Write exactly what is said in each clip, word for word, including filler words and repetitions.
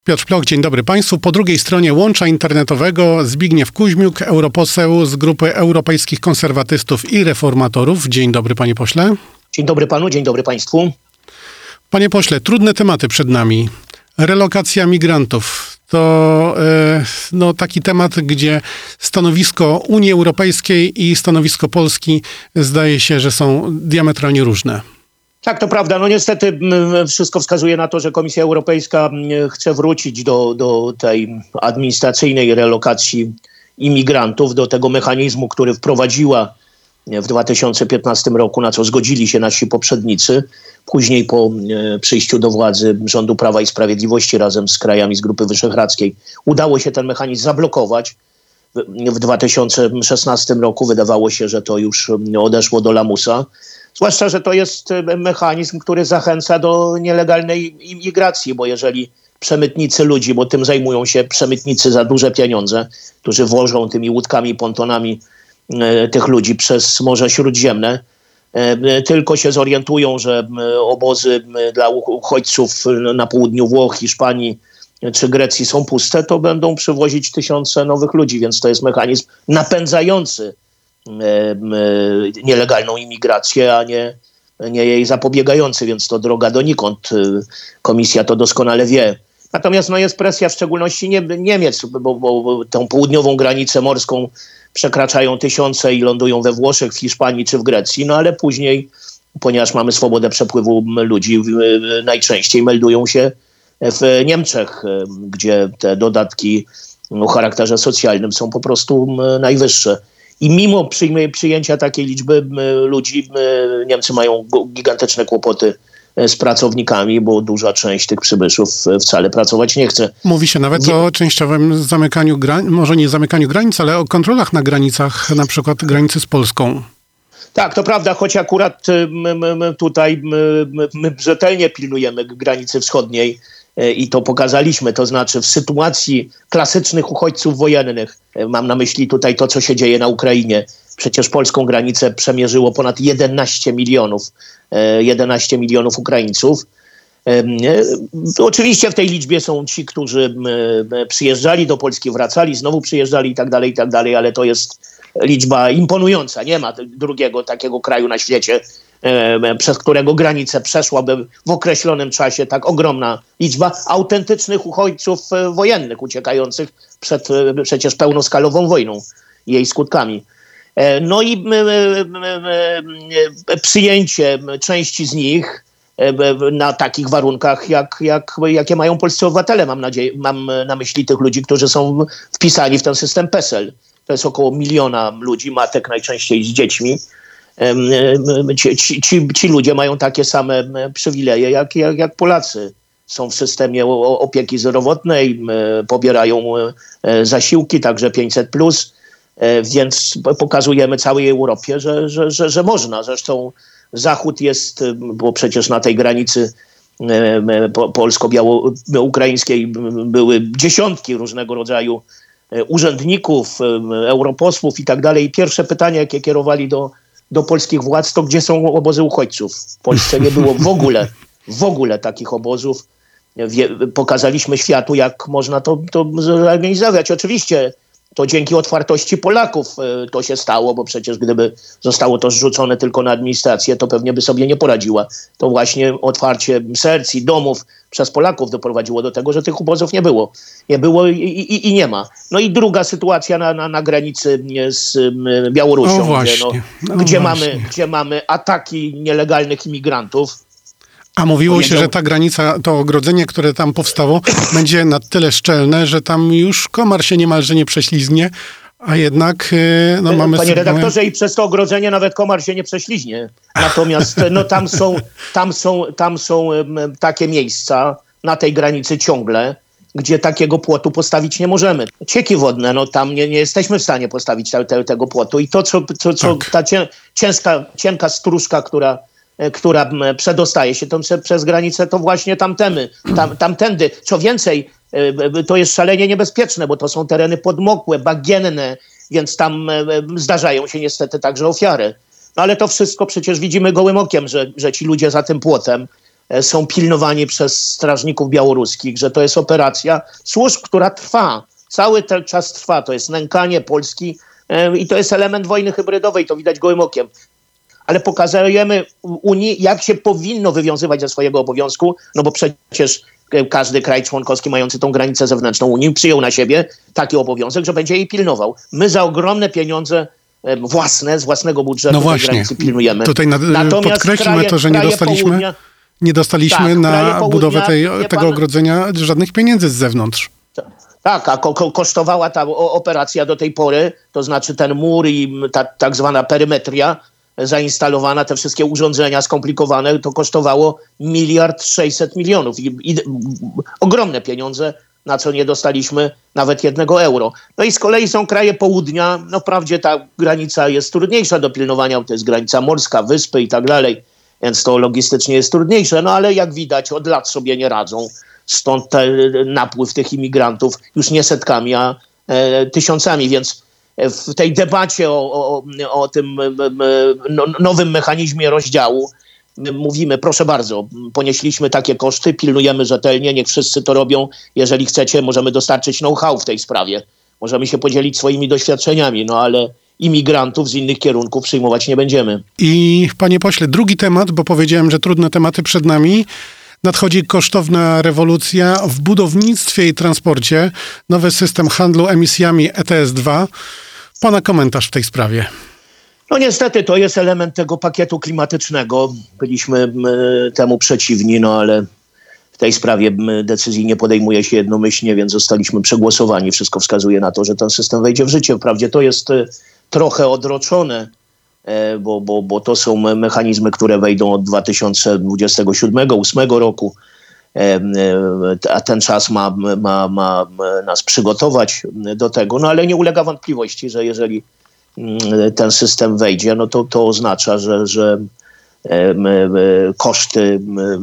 Piotr Ploch, dzień dobry Państwu. Po drugiej stronie łącza internetowego Zbigniew Kuźmiuk, europoseł z grupy Europejskich Konserwatystów i Reformatorów. Dzień dobry, panie pośle. Dzień dobry panu, dzień dobry państwu. Panie pośle, trudne tematy przed nami. Relokacja migrantów to e, no, taki temat, gdzie stanowisko Unii Europejskiej i stanowisko Polski zdaje się, że są diametralnie różne. Tak, to prawda. No niestety wszystko wskazuje na to, że Komisja Europejska chce wrócić do, do tej administracyjnej relokacji imigrantów, do tego mechanizmu, który wprowadziła w dwa tysiące piętnastym roku, na co zgodzili się nasi poprzednicy. Później po przyjściu do władzy rządu Prawa i Sprawiedliwości razem z krajami z Grupy Wyszehradzkiej udało się ten mechanizm zablokować. W dwa tysiące szesnastym roku wydawało się, że to już odeszło do lamusa. Zwłaszcza, że to jest mechanizm, który zachęca do nielegalnej imigracji, bo jeżeli przemytnicy ludzi, bo tym zajmują się przemytnicy za duże pieniądze, którzy wożą tymi łódkami i pontonami e, tych ludzi przez Morze Śródziemne, e, tylko się zorientują, że e, obozy dla uchodźców na południu Włoch, Hiszpanii czy Grecji są puste, to będą przywozić tysiące nowych ludzi, więc to jest mechanizm napędzający nielegalną imigrację, a nie, nie jej zapobiegający, więc to droga donikąd. Komisja to doskonale wie. Natomiast no, jest presja w szczególności nie, Niemiec, bo, bo, bo tą południową granicę morską przekraczają tysiące i lądują we Włoszech, w Hiszpanii czy w Grecji, no ale później, ponieważ mamy swobodę przepływu ludzi, najczęściej meldują się w Niemczech, gdzie te dodatki o charakterze socjalnym są po prostu najwyższe. I mimo przyjęcia takiej liczby ludzi, Niemcy mają gigantyczne kłopoty z pracownikami, bo duża część tych przybyszów wcale pracować nie chce. Mówi się nawet nie. o częściowym zamykaniu granic, może nie zamykaniu granic, ale o kontrolach na granicach, na przykład granicy z Polską. Tak, to prawda, choć akurat my, my, my tutaj my, my, my rzetelnie pilnujemy granicy wschodniej i to pokazaliśmy, to znaczy w sytuacji klasycznych uchodźców wojennych, mam na myśli tutaj to, co się dzieje na Ukrainie. Przecież polską granicę przemierzyło ponad jedenaście milionów, jedenaście milionów Ukraińców. Oczywiście w tej liczbie są ci, którzy przyjeżdżali do Polski, wracali, znowu przyjeżdżali i tak dalej, i tak dalej, ale to jest liczba imponująca. Nie ma drugiego takiego kraju na świecie, przez którego granicę przeszłaby w określonym czasie tak ogromna liczba autentycznych uchodźców wojennych uciekających przed przecież pełnoskalową wojną i jej skutkami. No i przyjęcie części z nich na takich warunkach, jak, jak, jakie mają polscy obywatele. Mam nadzieję, mam na myśli tych ludzi, którzy są wpisani w ten system PESEL. To jest około miliona ludzi, matek najczęściej z dziećmi. Ci, ci, ci ludzie mają takie same przywileje jak, jak, jak Polacy. Są w systemie opieki zdrowotnej, pobierają zasiłki, także pięćset plus, więc pokazujemy całej Europie, że, że, że, że można. Zresztą Zachód jest, bo przecież na tej granicy polsko-biało-ukraińskiej były dziesiątki różnego rodzaju urzędników, europosłów i tak dalej. Pierwsze pytanie, jakie kierowali do do polskich władz, to gdzie są obozy uchodźców. W Polsce nie było w ogóle, w ogóle takich obozów. Wie, pokazaliśmy światu, jak można to, to zorganizować. Oczywiście to dzięki otwartości Polaków to się stało, bo przecież gdyby zostało to zrzucone tylko na administrację, to pewnie by sobie nie poradziła. To właśnie otwarcie serc i domów przez Polaków doprowadziło do tego, że tych obozów nie było. Nie było i, i, i nie ma. No i druga sytuacja na, na, na granicy z Białorusią, o gdzie, no, no gdzie, mamy, gdzie mamy ataki nielegalnych imigrantów. A mówiło się, że ta granica, to ogrodzenie, które tam powstało, będzie na tyle szczelne, że tam już komar się niemalże nie prześlizgnie, a jednak no, mamy... Panie redaktorze, i przez to ogrodzenie nawet komar się nie prześliźnie. Natomiast no, tam są, tam są, tam są takie miejsca na tej granicy ciągle, gdzie takiego płotu postawić nie możemy. Cieki wodne, no tam nie, nie jesteśmy w stanie postawić te, te, tego płotu. I to, co, co, co tak. ta cię, ciężka, cienka stróżka, która która przedostaje się tam przez granicę, to właśnie tamtemy, tam, tamtędy. Co więcej, to jest szalenie niebezpieczne, bo to są tereny podmokłe, bagienne, więc tam zdarzają się niestety także ofiary. No ale to wszystko przecież widzimy gołym okiem, że, że ci ludzie za tym płotem e, są pilnowani przez strażników białoruskich, że to jest operacja służb, która trwa. Cały ten czas trwa. To jest nękanie Polski e, i to jest element wojny hybrydowej. To widać gołym okiem. Ale pokazujemy Unii, jak się powinno wywiązywać ze swojego obowiązku, no bo przecież każdy kraj członkowski mający tą granicę zewnętrzną Unii przyjął na siebie taki obowiązek, że będzie jej pilnował. My za ogromne pieniądze e, własne, z własnego budżetu No tej właśnie, granicy pilnujemy. tutaj nad, Natomiast podkreślmy kraje, to, że nie kraje dostaliśmy, południa, nie dostaliśmy tak, na kraje południa, budowę tej, wie tego pan- ogrodzenia żadnych pieniędzy z zewnątrz. Tak, a ko- ko- kosztowała ta o- operacja do tej pory, to znaczy ten mur i ta tak zwana perymetria zainstalowana, te wszystkie urządzenia skomplikowane, to kosztowało miliard sześćset milionów. I, i, ogromne pieniądze, na co nie dostaliśmy nawet jednego euro. No i z kolei są kraje południa, no wprawdzie ta granica jest trudniejsza do pilnowania, to jest granica morska, wyspy i tak dalej, więc to logistycznie jest trudniejsze, no ale jak widać od lat sobie nie radzą. Stąd ten napływ tych imigrantów już nie setkami, a e, tysiącami, więc w tej debacie o, o, o tym no, nowym mechanizmie rozdziału mówimy, proszę bardzo, ponieśliśmy takie koszty, pilnujemy rzetelnie, niech wszyscy to robią. Jeżeli chcecie, możemy dostarczyć know-how w tej sprawie. Możemy się podzielić swoimi doświadczeniami, no ale imigrantów z innych kierunków przyjmować nie będziemy. I panie pośle, drugi temat, bo powiedziałem, że trudne tematy przed nami. Nadchodzi kosztowna rewolucja w budownictwie i transporcie. Nowy system handlu emisjami E T S dwa. Pana komentarz w tej sprawie. No niestety to jest element tego pakietu klimatycznego. Byliśmy m, temu przeciwni, no ale w tej sprawie m, decyzji nie podejmuje się jednomyślnie, więc zostaliśmy przegłosowani. Wszystko wskazuje na to, że ten system wejdzie w życie. Wprawdzie to jest e, trochę odroczone, e, bo, bo, bo to są me- mechanizmy, które wejdą od dwa tysiące dwudziestego siódmego do dwudziestego ósmego roku. E, e, a ten czas ma, ma, ma nas przygotować do tego. No ale nie ulega wątpliwości, że jeżeli ten system wejdzie, no to, to oznacza, że, że em, em, koszty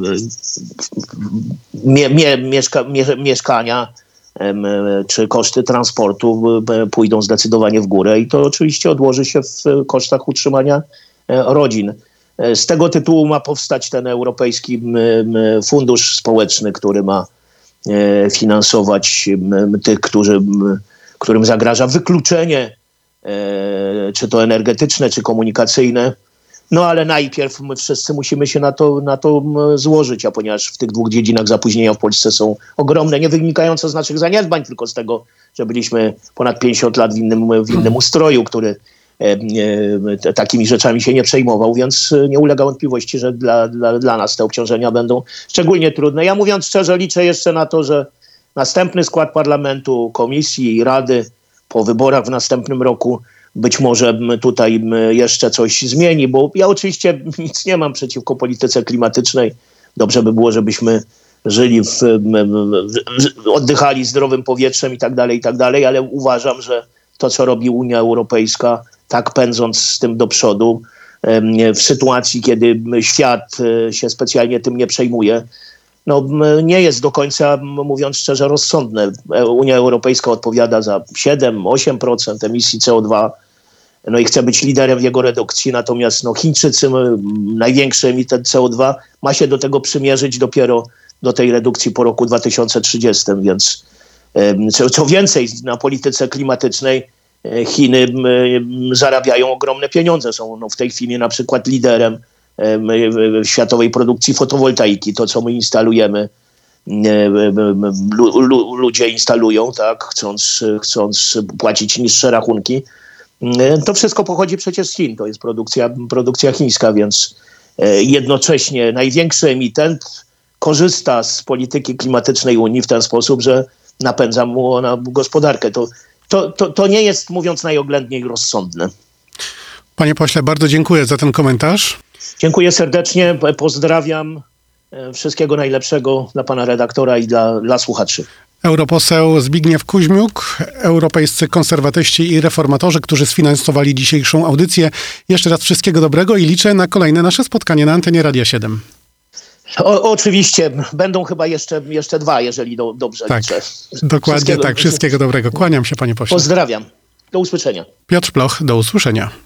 mie, mie, mieszka, mie, mieszkania em, czy koszty transportu em, pójdą zdecydowanie w górę i to oczywiście odłoży się w kosztach utrzymania e, rodzin. E, Z tego tytułu ma powstać ten Europejski m, m, Fundusz Społeczny, który ma e, finansować m, tych, którzy, m, którym zagraża wykluczenie E, czy to energetyczne, czy komunikacyjne. No ale najpierw my wszyscy musimy się na to, na to m, złożyć, a ponieważ w tych dwóch dziedzinach zapóźnienia w Polsce są ogromne, nie wynikające z naszych zaniedbań, tylko z tego, że byliśmy ponad pięćdziesiąt lat w innym, w innym ustroju, który e, e, takimi rzeczami się nie przejmował, więc nie ulega wątpliwości, że dla, dla, dla nas te obciążenia będą szczególnie trudne. Ja mówiąc szczerze, liczę jeszcze na to, że następny skład parlamentu, komisji i rady po wyborach w następnym roku być może tutaj jeszcze coś zmieni, bo ja oczywiście nic nie mam przeciwko polityce klimatycznej. Dobrze by było, żebyśmy żyli, w, w, oddychali zdrowym powietrzem i tak dalej, i tak dalej, ale uważam, że to, co robi Unia Europejska, tak pędząc z tym do przodu, w sytuacji, kiedy świat się specjalnie tym nie przejmuje, no, nie jest do końca, mówiąc szczerze, rozsądne. Unia Europejska odpowiada za siedem do ośmiu procent emisji C O dwa, no i chce być liderem w jego redukcji, natomiast no, Chińczycy, największy emitent C O dwa, ma się do tego przymierzyć dopiero do tej redukcji po roku dwa tysiące trzydziestym, więc co, co więcej, na polityce klimatycznej Chiny zarabiają ogromne pieniądze. Są no, w tej chwili na przykład liderem światowej produkcji fotowoltaiki. To, co my instalujemy, lu, lu, ludzie instalują, tak, chcąc, chcąc płacić niższe rachunki. To wszystko pochodzi przecież z Chin. To jest produkcja, produkcja chińska, więc jednocześnie największy emitent korzysta z polityki klimatycznej Unii w ten sposób, że napędza mu ona gospodarkę. To, to, to, to nie jest, mówiąc najoględniej, rozsądne. Panie pośle, bardzo dziękuję za ten komentarz. Dziękuję serdecznie, pozdrawiam. Wszystkiego najlepszego dla pana redaktora i dla, dla słuchaczy. Europoseł Zbigniew Kuźmiuk, europejscy konserwatyści i reformatorzy, którzy sfinansowali dzisiejszą audycję. Jeszcze raz wszystkiego dobrego i liczę na kolejne nasze spotkanie na antenie Radia siedem. O, oczywiście, będą chyba jeszcze, jeszcze dwa, jeżeli do, dobrze tak, liczę. Dokładnie wszystkiego, tak, wszystkiego dobrego. Kłaniam się, panie pośle. Pozdrawiam. Do usłyszenia. Piotr Ploch, do usłyszenia.